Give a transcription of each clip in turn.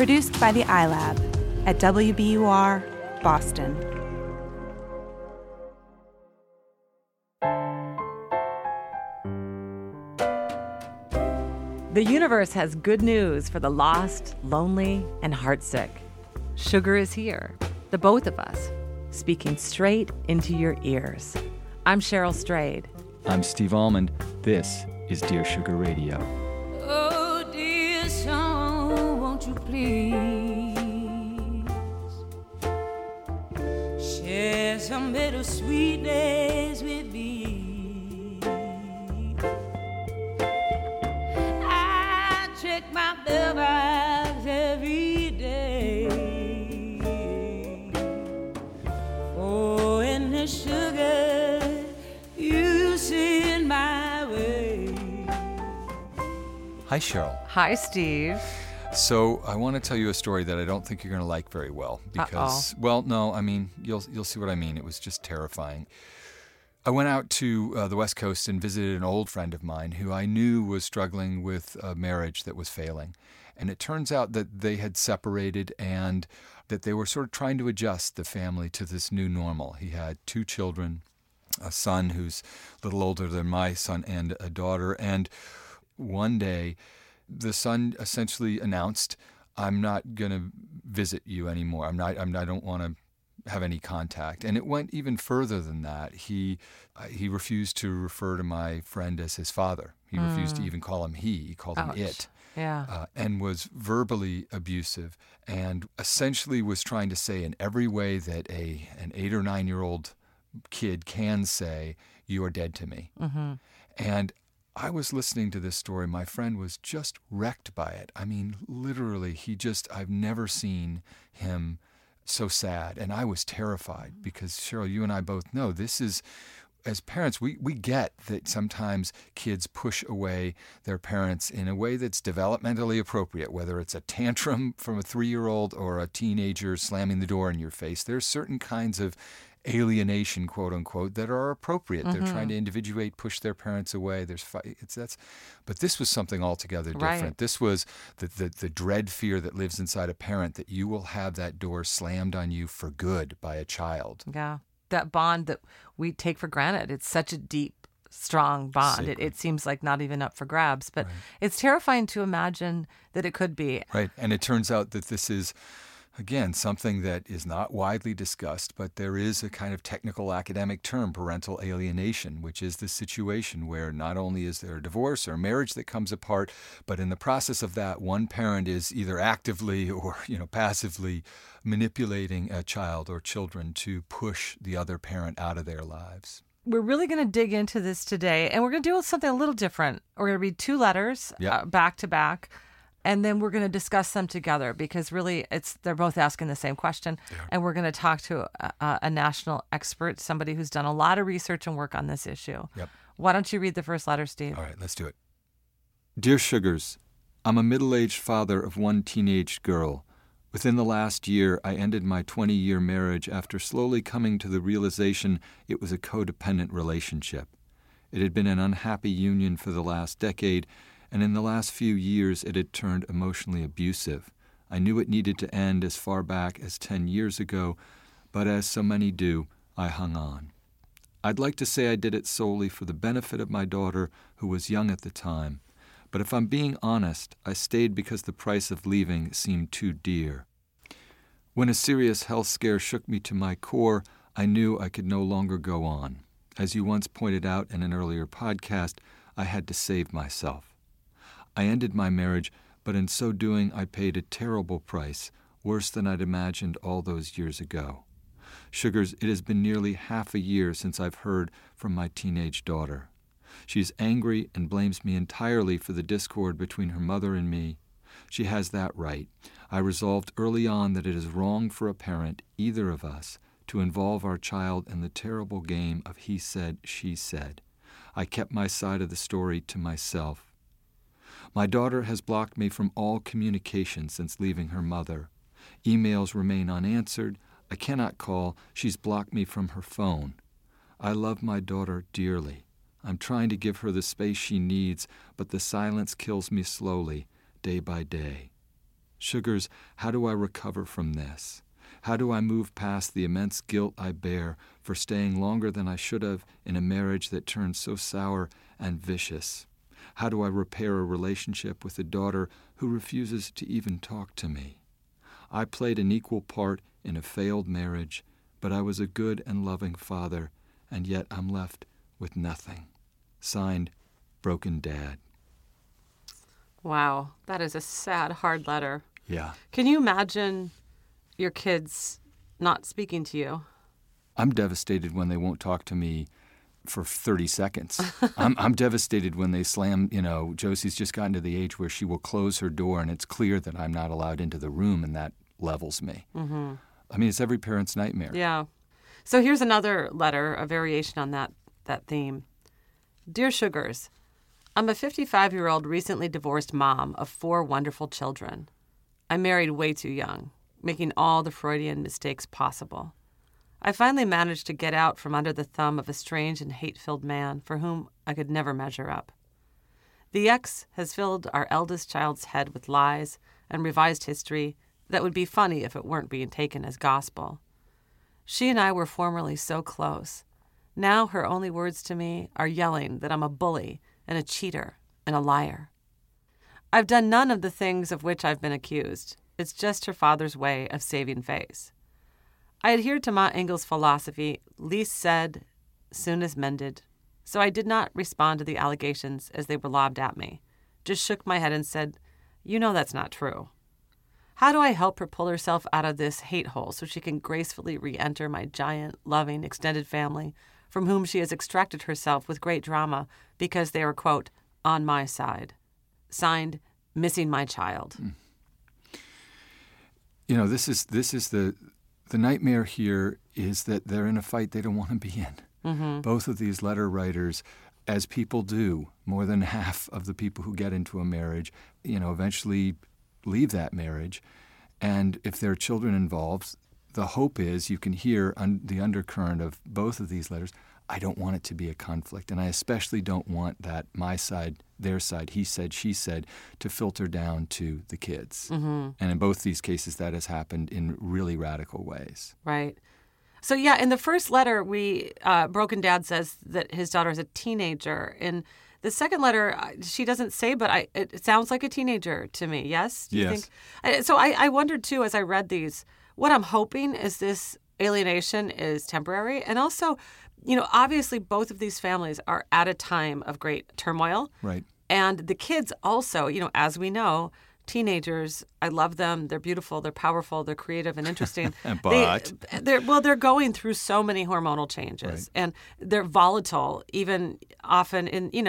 Produced by the iLab at WBUR, Boston. The universe has good news for the lost, lonely, and heartsick. Sugar is here, the both of us, speaking straight into your ears. I'm Cheryl Strayed. I'm Steve Almond. This is Dear Sugar Radio. Oh, dear song, won't you please share some bittersweet days with me? I check my mailbox every day for any sugar you send my way. Hi, Cheryl. Hi, Steve. So I want to tell you a story that I don't think you're going to like very well because, well, no, I mean, you'll see what I mean. It was just terrifying. I went out to the West Coast and visited an old friend of mine who I knew was struggling with a marriage that was failing. And it turns out that they had separated and that they were sort of trying to adjust the family to this new normal. He had 2 children, a son who's a little older than my son and a daughter. And one day, the son essentially announced, "I'm not going to visit you anymore. I don't want to have any contact." And it went even further than that. He refused to refer to my friend as his father. He refused to even call him he. He called him it. Yeah. And was verbally abusive and essentially was trying to say in every way that an 8 or 9-year-old kid can say, "You are dead to me." Mm-hmm. And I was listening to this story. My friend was just wrecked by it. I mean, literally, I've never seen him so sad. And I was terrified because, Cheryl, you and I both know this is, as parents, we get that sometimes kids push away their parents in a way that's developmentally appropriate, whether it's a tantrum from a 3-year-old or a teenager slamming the door in your face. There's certain kinds of alienation, quote unquote, that are appropriate. Mm-hmm. They're trying to individuate, push their parents away. But this was something altogether different. Right. This was the dread fear that lives inside a parent that you will have that door slammed on you for good by a child. Yeah. That bond that we take for granted. It's such a deep, strong bond. It seems like not even up for grabs, but It's terrifying to imagine that it could be. Right. And it turns out that this is, again, something that is not widely discussed, but there is a kind of technical academic term, parental alienation, which is the situation where not only is there a divorce or a marriage that comes apart, but in the process of that, one parent is either actively or passively manipulating a child or children to push the other parent out of their lives. We're really going to dig into this today, and we're going to do something a little different. We're going to read 2 letters back to back. And then we're going to discuss them together because really they're both asking the same question. And we're going to talk to a national expert, somebody who's done a lot of research and work on this issue. Yep. Why don't you read the first letter, Steve? All right, let's do it. Dear Sugars, I'm a middle-aged father of 1 teenage girl. Within the last year, I ended my 20-year marriage after slowly coming to the realization it was a codependent relationship. It had been an unhappy union for the last decade, and in the last few years it had turned emotionally abusive. I knew it needed to end as far back as 10 years ago, but as so many do, I hung on. I'd like to say I did it solely for the benefit of my daughter, who was young at the time, but if I'm being honest, I stayed because the price of leaving seemed too dear. When a serious health scare shook me to my core, I knew I could no longer go on. As you once pointed out in an earlier podcast, I had to save myself. I ended my marriage, but in so doing I paid a terrible price, worse than I'd imagined all those years ago. Sugars, it has been nearly half a year since I've heard from my teenage daughter. She's angry and blames me entirely for the discord between her mother and me. She has that right. I resolved early on that it is wrong for a parent, either of us, to involve our child in the terrible game of he said, she said. I kept my side of the story to myself. My daughter has blocked me from all communication since leaving her mother. Emails remain unanswered. I cannot call. She's blocked me from her phone. I love my daughter dearly. I'm trying to give her the space she needs, but the silence kills me slowly, day by day. Sugars, how do I recover from this? How do I move past the immense guilt I bear for staying longer than I should have in a marriage that turned so sour and vicious? How do I repair a relationship with a daughter who refuses to even talk to me? I played an equal part in a failed marriage, but I was a good and loving father, and yet I'm left with nothing. Signed, Broken Dad. Wow, that is a sad, hard letter. Yeah. Can you imagine your kids not speaking to you? I'm devastated when they won't talk to me for 30 seconds. I'm devastated when they slam, Josie's just gotten to the age where she will close her door and it's clear that I'm not allowed into the room, and that levels me. Mm-hmm. I mean, it's every parent's nightmare. Yeah. So here's another letter, a variation on that theme. Dear Sugars, I'm a 55-year-old recently divorced mom of 4 wonderful children. I married way too young, making all the Freudian mistakes possible. I finally managed to get out from under the thumb of a strange and hate-filled man for whom I could never measure up. The ex has filled our eldest child's head with lies and revised history that would be funny if it weren't being taken as gospel. She and I were formerly so close. Now her only words to me are yelling that I'm a bully and a cheater and a liar. I've done none of the things of which I've been accused. It's just her father's way of saving face. I adhered to Ma Engel's philosophy, least said, soon as mended, so I did not respond to the allegations as they were lobbed at me, just shook my head and said, you know that's not true. How do I help her pull herself out of this hate hole so she can gracefully re-enter my giant, loving, extended family from whom she has extracted herself with great drama because they are, quote, on my side? Signed, Missing My Child. This is the nightmare here is that they're in a fight they don't want to be in. Mm-hmm. Both of these letter writers, as people do, more than half of the people who get into a marriage, eventually leave that marriage. And if there are children involved, the hope is you can hear the undercurrent of both of these letters. I don't want it to be a conflict, and I especially don't want that my side, their side, he said, she said, to filter down to the kids. Mm-hmm. And in both these cases, that has happened in really radical ways. Right. So, yeah, in the first letter, Broken Dad says that his daughter is a teenager. In the second letter, she doesn't say, but it sounds like a teenager to me, yes? Do you think? So I wondered, too, as I read these, what I'm hoping is this alienation is temporary, and also, obviously both of these families are at a time of great turmoil. Right. And the kids also, as we know, teenagers, I love them. They're beautiful. They're powerful. They're creative and interesting. But they're going through so many hormonal changes, right. And they're volatile, even often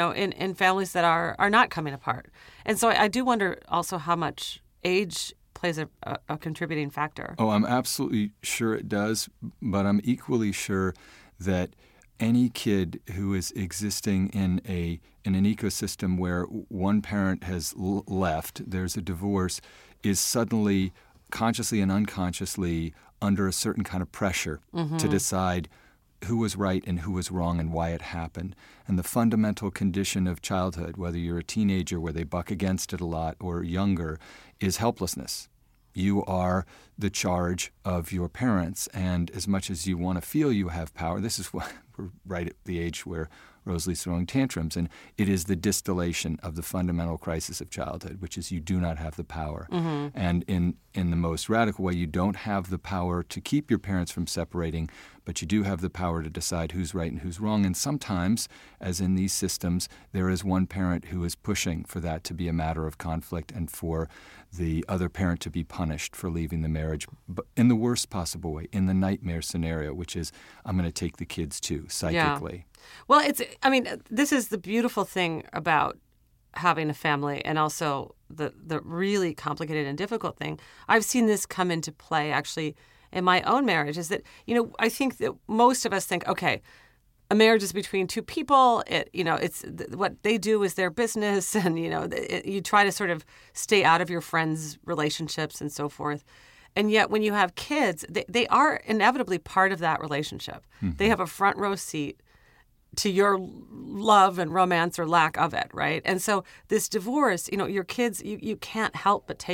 in families that are not coming apart. And so I do wonder also how much age plays a contributing factor. Oh, I'm absolutely sure it does, but I'm equally sure that any kid who is existing in an ecosystem where one parent has left, there's a divorce, is suddenly, consciously and unconsciously, under a certain kind of pressure to decide who was right and who was wrong and why it happened. And the fundamental condition of childhood, whether you're a teenager where they buck against it a lot or younger, is helplessness. You are the charge of your parents, and as much as you want to feel you have power, this is what we're right at the age where Rosalie's throwing tantrums, and it is the distillation of the fundamental crisis of childhood, which is you do not have the power. Mm-hmm. And in the most radical way, you don't have the power to keep your parents from separating, but you do have the power to decide who's right and who's wrong. And sometimes, as in these systems, there is one parent who is pushing for that to be a matter of conflict and for the other parent to be punished for leaving the marriage, but in the worst possible way, in the nightmare scenario, which is I'm going to take the kids too, psychically. Yeah. Well, this is the beautiful thing about having a family, and also the really complicated and difficult thing. I've seen this come into play actually in my own marriage, is that, I think that most of us think, okay, a marriage is between two people. It's what they do is their business, and you try to sort of stay out of your friends' relationships and so forth. And yet, when you have kids, they are inevitably part of that relationship. Mm-hmm. They have a front row seat to your love and romance or lack of it, right? And so this divorce, your kids, you can't help but take it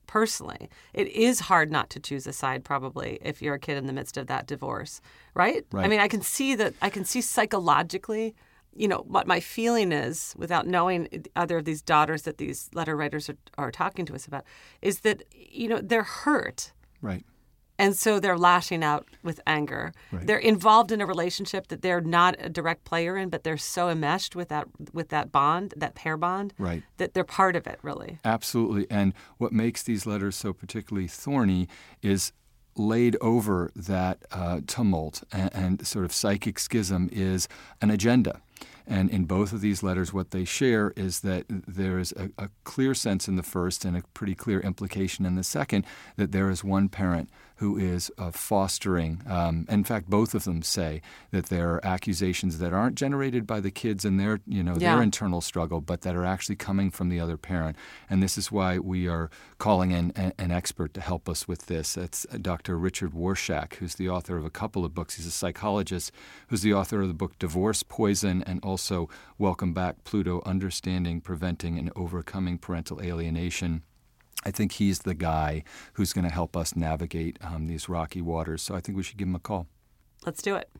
personally. It is hard not to choose a side, probably, if you're a kid in the midst of that divorce, right? I mean, I can see psychologically, what my feeling is, without knowing either of these daughters that these letter writers are talking to us about, is that, they're hurt. Right. And so they're lashing out with anger. Right. They're involved in a relationship that they're not a direct player in, but they're so enmeshed with that bond, that pair bond, right, that they're part of it, really. Absolutely. And what makes these letters so particularly thorny is laid over that tumult and sort of psychic schism is an agenda. And in both of these letters, what they share is that there is a clear sense in the first and a pretty clear implication in the second that there is one parent who is fostering. In fact, both of them say that there are accusations that aren't generated by the kids and their internal struggle, but that are actually coming from the other parent. And this is why we are calling in an expert to help us with this. That's Dr. Richard Warshak, who's the author of a couple of books. He's a psychologist who's the author of the book Divorce, Poison, and also Welcome Back, Pluto, Understanding, Preventing, and Overcoming Parental Alienation. I think he's the guy who's going to help us navigate these rocky waters. So I think we should give him a call. Let's do it.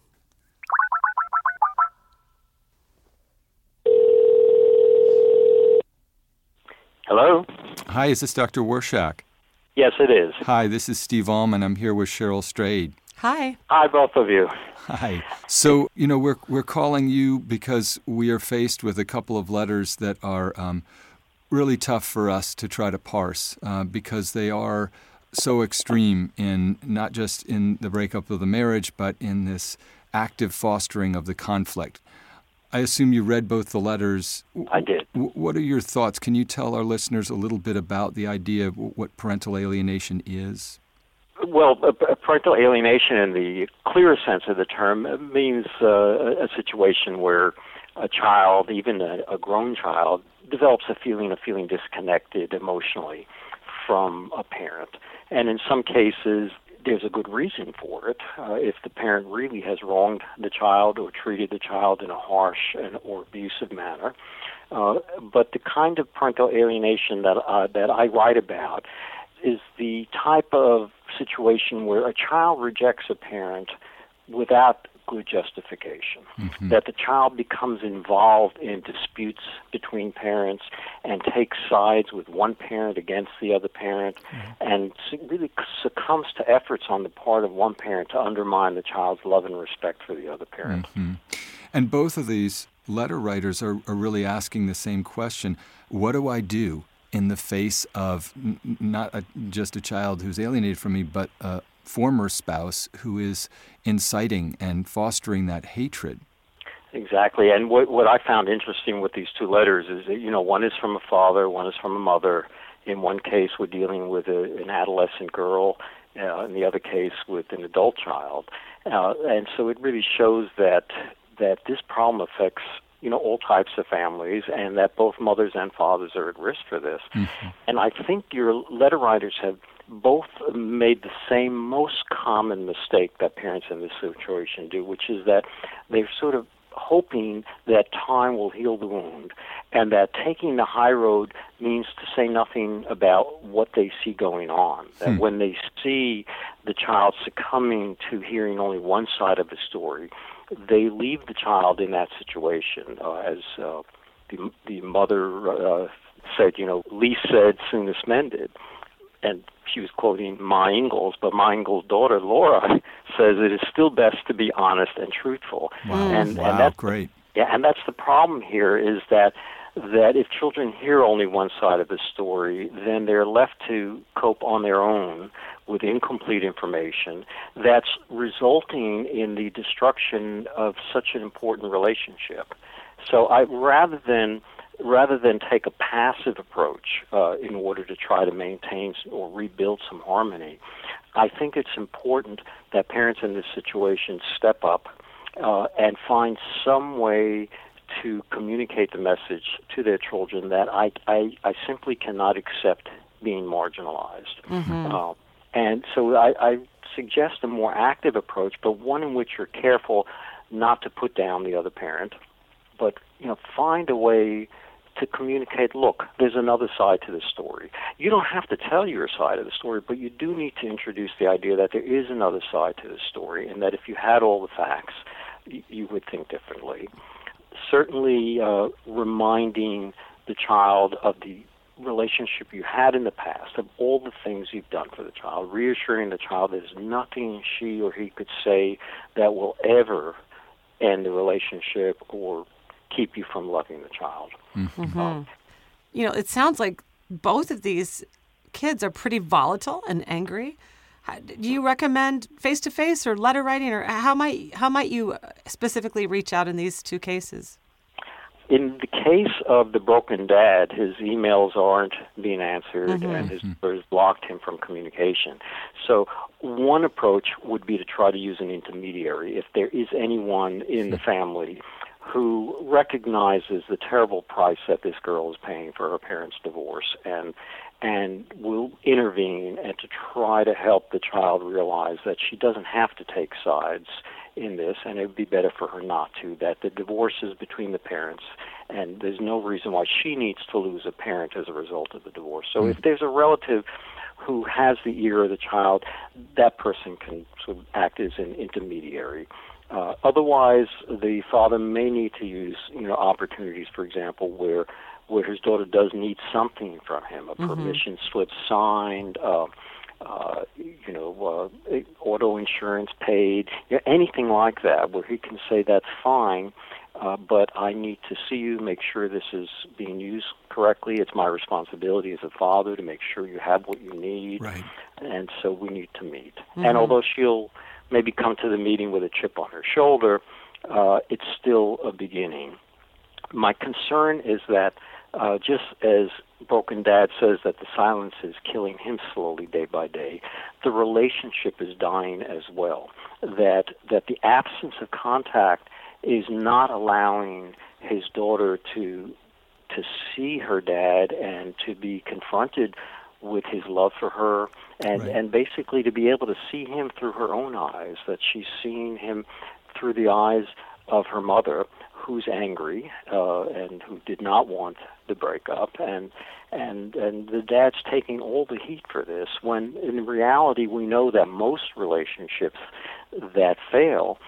Hello? Hi, is this Dr. Warshak? Yes, it is. Hi, this is Steve Allman. I'm here with Cheryl Strayed. Hi. Hi, both of you. Hi. So, we're calling you because we are faced with a couple of letters that are really tough for us to try to parse because they are so extreme in not just in the breakup of the marriage, but in this active fostering of the conflict. I assume you read both the letters. I did. What are your thoughts? Can you tell our listeners a little bit about the idea of what parental alienation is? Well, parental alienation in the clear sense of the term means a situation where a child, even a grown child, develops a feeling of feeling disconnected emotionally from a parent. And in some cases, there's a good reason for it. If the parent really has wronged the child or treated the child in a harsh or abusive manner. But the kind of parental alienation that I write about is the type of situation where a child rejects a parent without good justification, that the child becomes involved in disputes between parents and takes sides with one parent against the other parent, and really succumbs to efforts on the part of one parent to undermine the child's love and respect for the other parent. And both of these letter writers are really asking the same question: what do I do in the face of not just a child who's alienated from me, but a former spouse who is inciting and fostering that hatred? Exactly. And what I found interesting with these two letters is that, one is from a father, one is from a mother. In one case, we're dealing with an adolescent girl. In the other case, with an adult child. And so it really shows that this problem affects all types of families, and that both mothers and fathers are at risk for this. And I think your letter writers have both made the same most common mistake that parents in this situation do, which is that they're sort of hoping that time will heal the wound, and that taking the high road means to say nothing about what they see going on. That when they see the child succumbing to hearing only one side of the story, they leave the child in that situation. As the mother said, least said, soonest mended. And she was quoting Ma Ingalls, but Ma Ingalls' daughter, Laura, says it is still best to be honest and truthful. Wow, and that's great. Yeah, and that's the problem here, is that if children hear only one side of the story, then they're left to cope on their own with incomplete information that's resulting in the destruction of such an important relationship. So rather than take a passive approach in order to try to maintain or rebuild some harmony, I think it's important that parents in this situation step up and find some way to communicate the message to their children that I simply cannot accept being marginalized. And so I suggest a more active approach, but one in which you're careful not to put down the other parent, but find a way to communicate, look, there's another side to the story. You don't have to tell your side of the story, but you do need to introduce the idea that there is another side to the story, and that if you had all the facts, you would think differently. Certainly reminding the child of the relationship you had in the past, of all the things you've done for the child, reassuring the child there's nothing she or he could say that will ever end the relationship or keep you from loving the child. Mm-hmm. It sounds like both of these kids are pretty volatile and angry. Do you recommend face-to-face or letter writing, or how might you specifically reach out in these two cases? In the case of the broken dad, his emails aren't being answered, and his lawyers blocked him from communication. So one approach would be to try to use an intermediary. If there is anyone in the family who recognizes the terrible price that this girl is paying for her parents' divorce and will intervene and to try to help the child realize that she doesn't have to take sides in this, and it would be better for her not to, that the divorce is between the parents, and there's no reason why she needs to lose a parent as a result of the divorce. So if there's a relative who has the ear of the child, that person can sort of act as an intermediary. Otherwise, the father may need to use, opportunities, for example, where his daughter does need something from him, a permission slip signed, auto insurance paid, anything like that, where he can say that's fine, but I need to see you, make sure this is being used correctly. It's my responsibility as a father to make sure you have what you need, right. And so we need to meet. And although she'll maybe come to the meeting with a chip on her shoulder, it's still a beginning. My concern is that just as Broken Dad says that the silence is killing him slowly day by day, the relationship is dying as well. That the absence of contact is not allowing his daughter to see her dad and to be confronted with his love for her, and basically to be able to see him through her own eyes, that she's seeing him through the eyes of her mother, who's angry and who did not want the breakup, and the dad's taking all the heat for this, when in reality we know that most relationships that fail,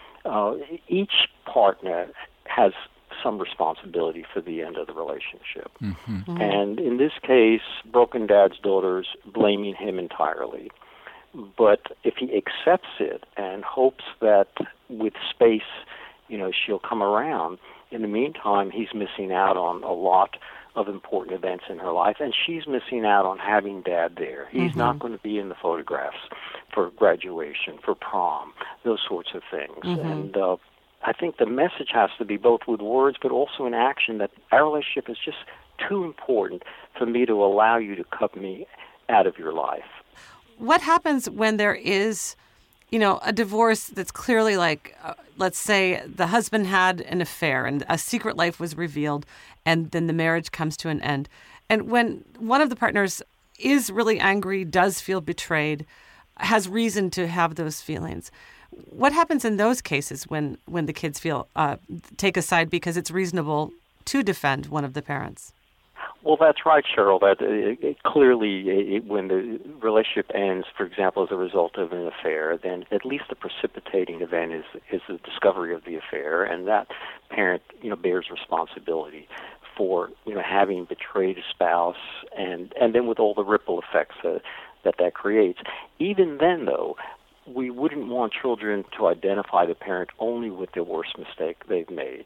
each partner has some responsibility for the end of the relationship. And in this case, Broken Dad's daughter's blaming him entirely. But if he accepts it and hopes that with space, she'll come around, in the meantime, he's missing out on a lot of important events in her life, and she's missing out on having Dad there. He's not going to be in the photographs for graduation, for prom, those sorts of things. And I think the message has to be both with words but also in action, that our relationship is just too important for me to allow you to cut me out of your life. What happens when there is, a divorce that's clearly like, let's say the husband had an affair and a secret life was revealed, and then the marriage comes to an end. And when one of the partners is really angry, does feel betrayed, has reason to have those feelings, what happens in those cases when the kids take a side because it's reasonable to defend one of the parents? Well, that's right, Cheryl. That clearly, when the relationship ends, for example, as a result of an affair, then at least the precipitating event is the discovery of the affair, and that parent, bears responsibility for having betrayed a spouse, and then with all the ripple effects that creates. Even then, though, we wouldn't want children to identify the parent only with the worst mistake they've made.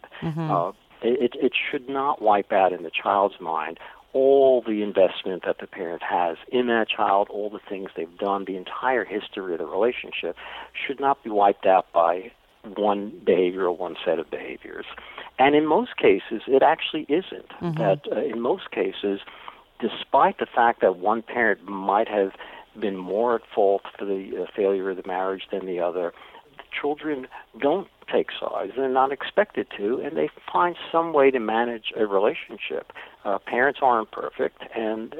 It should not wipe out in the child's mind all the investment that the parent has in that child, all the things they've done, the entire history of the relationship should not be wiped out by one behavior or one set of behaviors. And in most cases, it actually isn't. That in most cases, despite the fact that one parent might have been more at fault for the failure of the marriage than the other, children don't take sides. They're not expected to, and they find some way to manage a relationship. Parents aren't perfect, and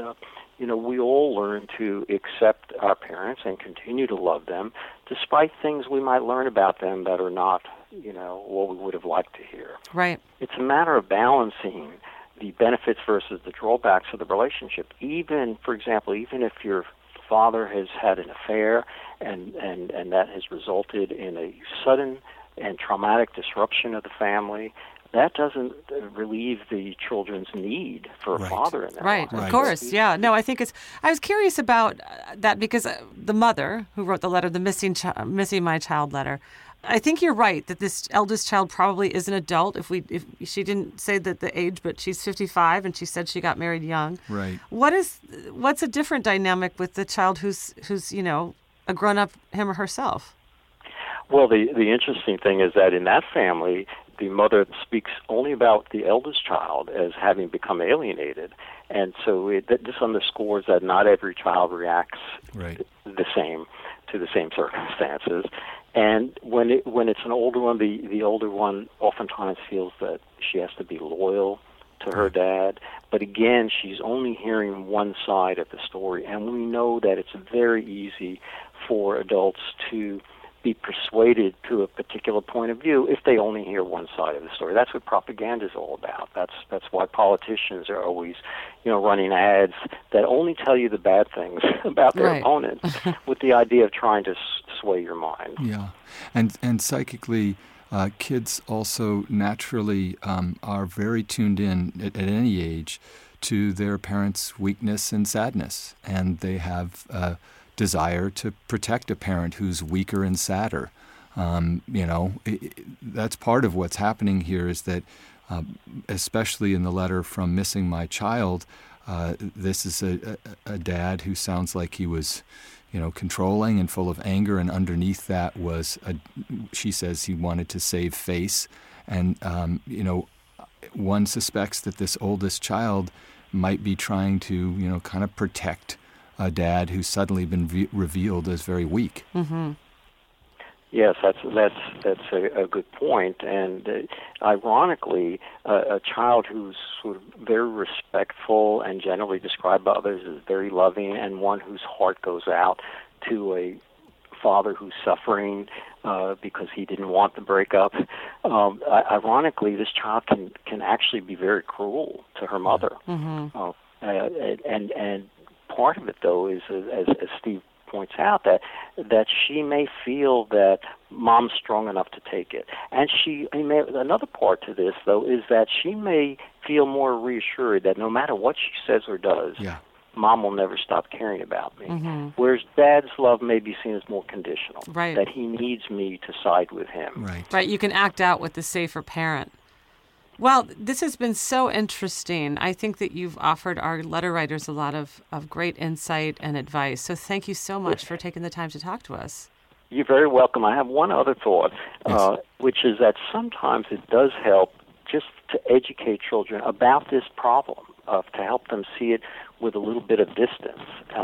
we all learn to accept our parents and continue to love them, despite things we might learn about them that are not, what we would have liked to hear. Right. It's a matter of balancing, the benefits versus the drawbacks of the relationship. Even, for example, even if your father has had an affair and that has resulted in a sudden and traumatic disruption of the family, that doesn't relieve the children's need for a father in their life. Right, of course, yeah. No, I think I was curious about that because the mother who wrote the letter, the missing my child letter, I think you're right that this eldest child probably is an adult. If she didn't say that the age, but she's 55 and she said she got married young. Right. What's a different dynamic with the child who's a grown up, him or herself? Well, the interesting thing is that in that family, the mother speaks only about the eldest child as having become alienated, and so this underscores that not every child reacts the same to the same circumstances. And when it's an older one, the older one oftentimes feels that she has to be loyal to her dad. But again, she's only hearing one side of the story. And we know that it's very easy for adults to be persuaded to a particular point of view if they only hear one side of the story. That's what propaganda is all about. That's why politicians are always, running ads that only tell you the bad things about their opponent with the idea of trying to sway your mind. Yeah, and psychically, kids also naturally are very tuned in at any age to their parents' weakness and sadness, and they have desire to protect a parent who's weaker and sadder. That's part of what's happening here is that, especially in the letter from Missing My Child, this is a dad who sounds like he was, controlling and full of anger, and underneath that was, she says he wanted to save face. And, one suspects that this oldest child might be trying to, kind of protect a dad who's suddenly been revealed as very weak. Mm-hmm. Yes, that's a good point. And ironically, a child who's sort of very respectful and generally described by others as very loving, and one whose heart goes out to a father who's suffering because he didn't want the breakup. Ironically, this child can actually be very cruel to her mother. Mm-hmm. And part of it, though, is as Steve points out, that she may feel that mom's strong enough to take it. And another part to this, though, is that she may feel more reassured that no matter what she says or does, mom will never stop caring about me. Mm-hmm. Whereas dad's love may be seen as more conditional, right, that he needs me to side with him. Right, you can act out with the safer parent. Well, this has been so interesting. I think that you've offered our letter writers a lot of great insight and advice. So thank you so much for taking the time to talk to us. You're very welcome. I have one other thought, which is that sometimes it does help just to educate children about this problem, to help them see it with a little bit of distance.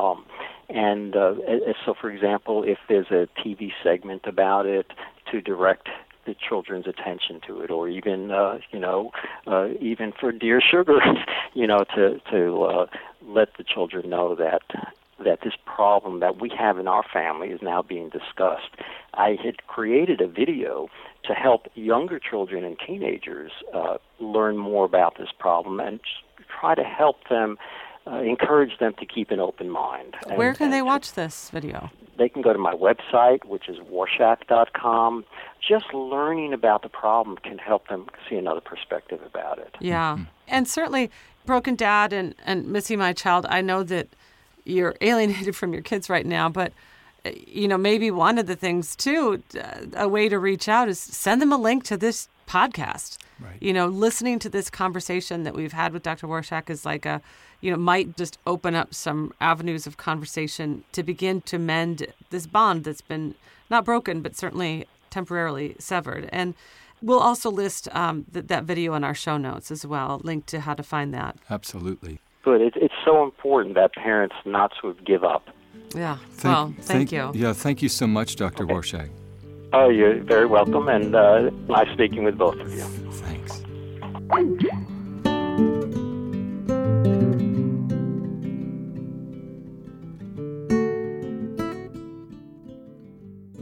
So, for example, if there's a TV segment about it, to direct the children's attention to it, or even even for Dear Sugar, to let the children know that this problem that we have in our family is now being discussed. I had created a video to help younger children and teenagers learn more about this problem and try to help them, encourage them to keep an open mind. Where can they watch this video? They can go to my website, which is Warshak.com. Just learning about the problem can help them see another perspective about it. Yeah. And certainly, Broken Dad and Missing My Child, I know that you're alienated from your kids right now, but, maybe one of the things, too, a way to reach out is send them a link to this podcast. Right. Listening to this conversation that we've had with Dr. Warshak is like might just open up some avenues of conversation to begin to mend this bond that's been not broken, but certainly temporarily severed. And we'll also list that video in our show notes as well, link to how to find that. Absolutely. Good. It's so important that parents not sort of give up. Yeah. Thank you. Yeah, thank you so much, Dr. Warshak. Oh, you're very welcome, and nice speaking with both of you. Thanks.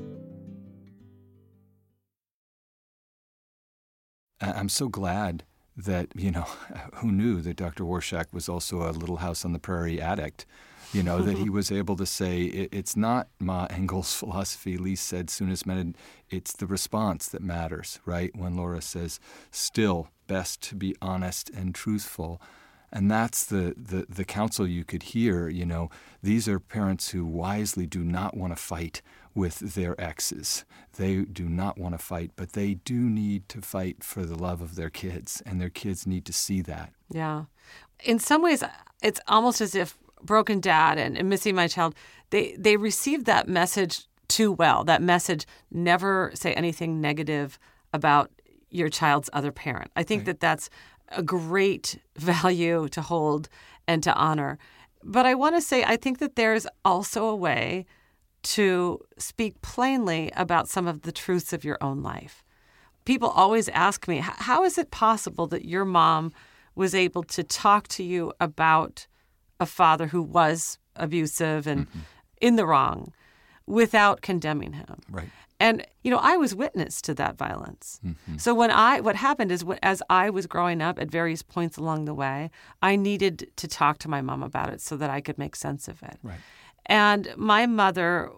I'm so glad that, who knew that Dr. Warshak was also a Little House on the Prairie addict? That he was able to say, it's not Ma Engel's philosophy, Lee said, soonest mended, it's the response that matters, right? When Laura says, still best to be honest and truthful. And that's the counsel you could hear. These are parents who wisely do not want to fight with their exes. They do not want to fight, but they do need to fight for the love of their kids, and their kids need to see that. Yeah. In some ways, it's almost as if Broken Dad and Missing My Child, they received that message too well. That message, never say anything negative about your child's other parent. I think that's a great value to hold and to honor. But I want to say, I think that there's also a way to speak plainly about some of the truths of your own life. People always ask me, how is it possible that your mom was able to talk to you about a father who was abusive and in the wrong without condemning him? Right. And, I was witness to that violence. So what happened is, as I was growing up at various points along the way, I needed to talk to my mom about it so that I could make sense of it. Right. And my mother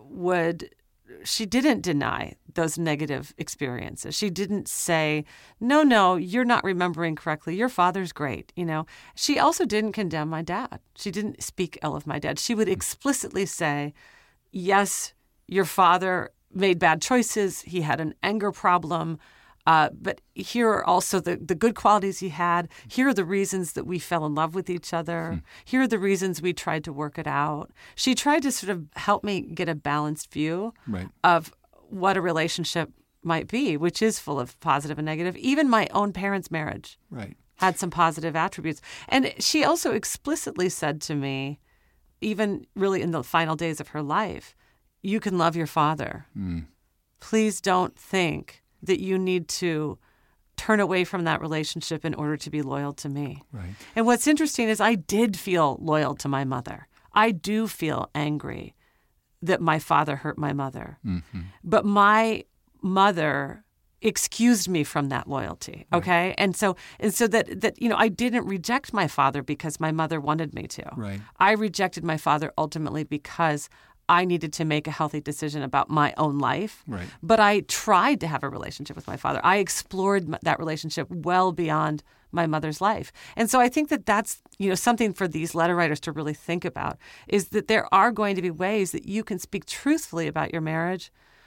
she didn't deny those negative experiences. She didn't say, no, you're not remembering correctly. Your father's great. She also didn't condemn my dad. She didn't speak ill of my dad. She would explicitly say, yes, your father made bad choices. He had an anger problem. But here are also the good qualities he had. Here are the reasons that we fell in love with each other. Here are the reasons we tried to work it out. She tried to sort of help me get a balanced view of what a relationship might be, which is full of positive and negative. Even my own parents' marriage had some positive attributes. And she also explicitly said to me, even really in the final days of her life, you can love your father. Please don't think that you need to turn away from that relationship in order to be loyal to me. Right. And what's interesting is I did feel loyal to my mother. I do feel angry that my father hurt my mother. But my mother excused me from that loyalty, okay? Right. And so that I didn't reject my father because my mother wanted me to. Right. I rejected my father ultimately because I needed to make a healthy decision about my own life. Right. But I tried to have a relationship with my father. I explored that relationship well beyond my mother's life. And so I think that that's, something for these letter writers to really think about, is that there are going to be ways that you can speak truthfully about your marriage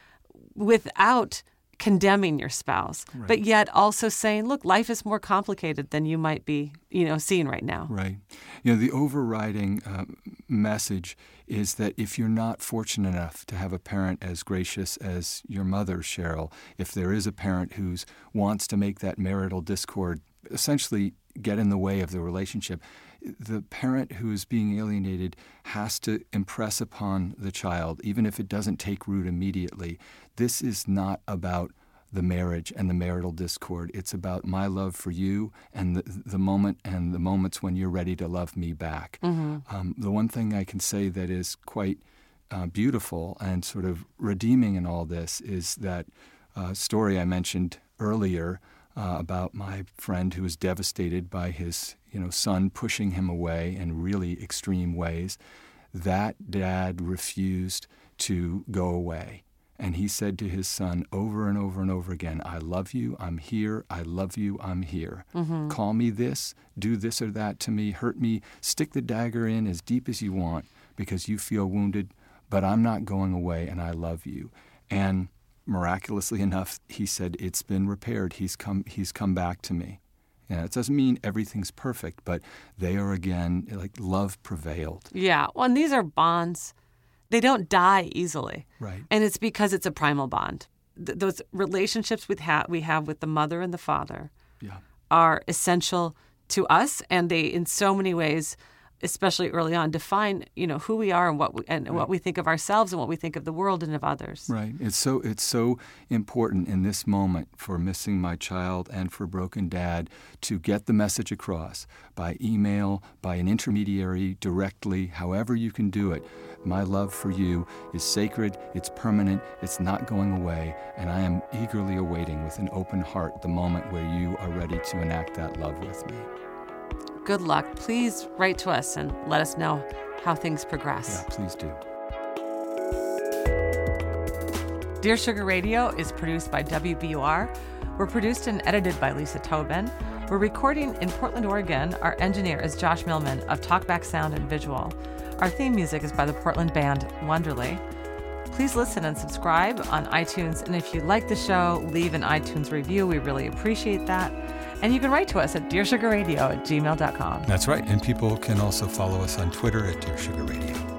without condemning your spouse, but yet also saying, look, life is more complicated than you might be, seeing right now. Right. The overriding message is that if you're not fortunate enough to have a parent as gracious as your mother, Cheryl, if there is a parent who wants to make that marital discord essentially get in the way of the relationship, the parent who is being alienated has to impress upon the child, even if it doesn't take root immediately, this is not about the marriage and the marital discord. It's about my love for you and the moment and the moments when you're ready to love me back. The one thing I can say that is quite beautiful and sort of redeeming in all this is that story I mentioned earlier about my friend who was devastated by his son pushing him away in really extreme ways. That dad refused to go away. And he said to his son over and over and over again, I love you, I'm here, I love you, I'm here. Call me this, do this or that to me, hurt me, stick the dagger in as deep as you want because you feel wounded, but I'm not going away and I love you. And miraculously enough, he said, it's been repaired. He's come back to me. And it doesn't mean everything's perfect, but they are, again, like love prevailed. Yeah. Well, and these are bonds. They don't die easily. Right. And it's because it's a primal bond. Those relationships we have with the mother and the father are essential to us, and they, in so many ways, especially early on, define who we are and what we think of ourselves and what we think of the world and of others. Right. It's so important in this moment for Missing My Child and for Broken Dad to get the message across by email, by an intermediary, directly, however you can do it. My love for you is sacred, it's permanent, it's not going away, and I am eagerly awaiting with an open heart the moment where you are ready to enact that love with me. Good luck. Please write to us and let us know how things progress. Yeah, please do. Dear Sugar Radio is produced by WBUR. We're produced and edited by Lisa Tobin. We're recording in Portland, Oregon. Our engineer is Josh Millman of Talkback Sound and Visual. Our theme music is by the Portland band Wonderly. Please listen and subscribe on iTunes. And if you like the show, leave an iTunes review. We really appreciate that. And you can write to us at dearsugarradio@gmail.com. That's right. And people can also follow us on Twitter at Dear Sugar Radio.